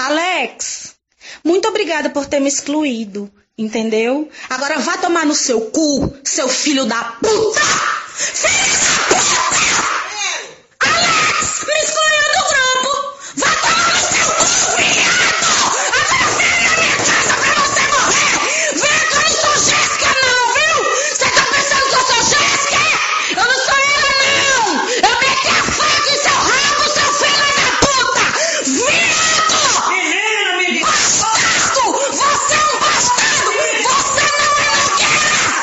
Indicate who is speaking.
Speaker 1: Alex, muito obrigada por ter me excluído, entendeu? Agora vá tomar no seu cu, seu filho da puta! Filho